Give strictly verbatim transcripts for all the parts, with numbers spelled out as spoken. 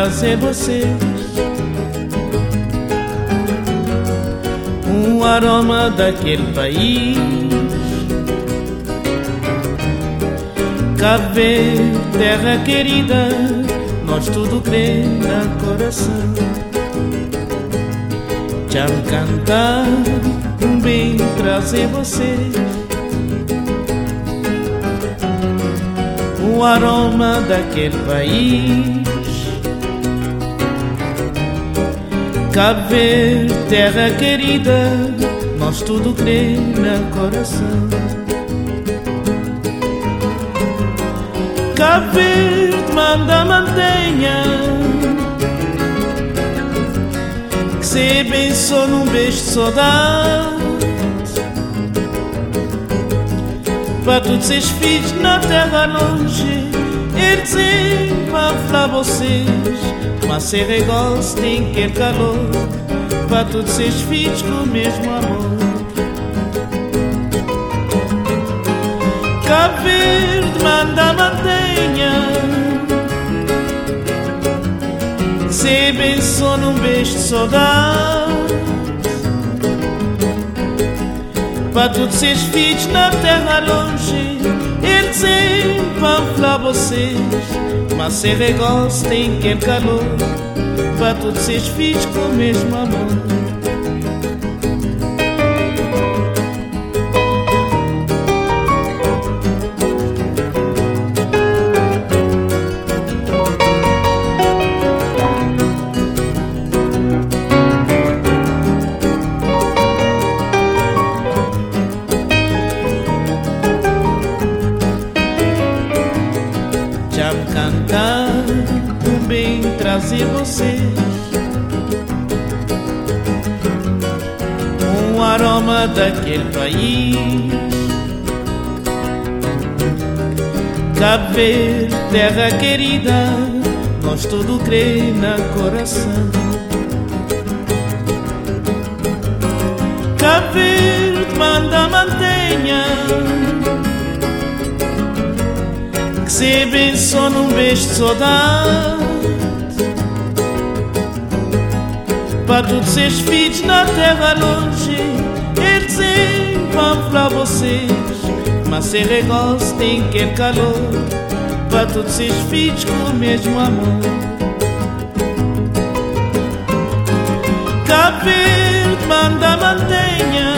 trazer vocês um aroma daquele país. Cabo Verde, terra querida, nós tudo crê na coração. Já me cantar um bem trazer vocês o aroma daquele país. Cabo Verde, terra querida, nós tudo crê na coração. Cabo Verde, manda mantenha, que se abençoe num beijo de saudade, para todos esses filhos na terra longe. Eles para falar vocês, mas ser igual se tem que calor, para todos esses filhos com o mesmo amor. Cabo Verde, manda mantenha, que se abençoe num beijo de saudade, para todos esses filhos na terra longe. Eles para falar vocês, mas ser igual se tem que calor, para todos esses filhos com o mesmo amor. Já me cantar um bem trazer vocês um aroma daquele país. Cabo Verde, terra querida, nós tudo crê na coração. Cabo Verde, manda mantenha, que se abençoe num beijo de saudade, para todos esses filhos na terra longe. Eles para falar vocês, mas ser igual se tem que calor, para todos esses filhos com o mesmo amor. Cabo Verde, manda mantenha,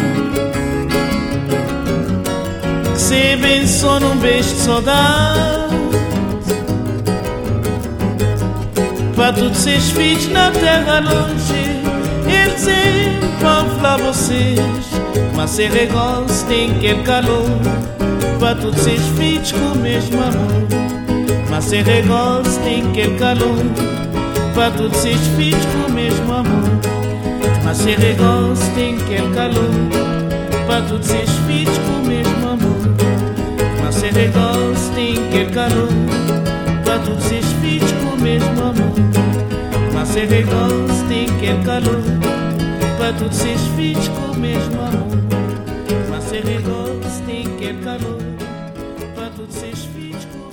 que se abençoe num beijo de saudade, para todos esses filhos na terra longe. Eles para falar vocês, mas ser igual se tem que calor, para todos esses filhos com o mesmo amor. Mas ser igual se tem que calor, para todos esses filhos com o mesmo amor. Mas ser igual se tem que calor, para todos esses filhos com o mesmo amor. Mas ser igual se tem que calor, para todos esses filhos com o mesmo amor. Mas ser igual se tem que calor, para todos esses filhos com o mesmo amor. Mas ser igual se tem que calor, para todos esses filhos com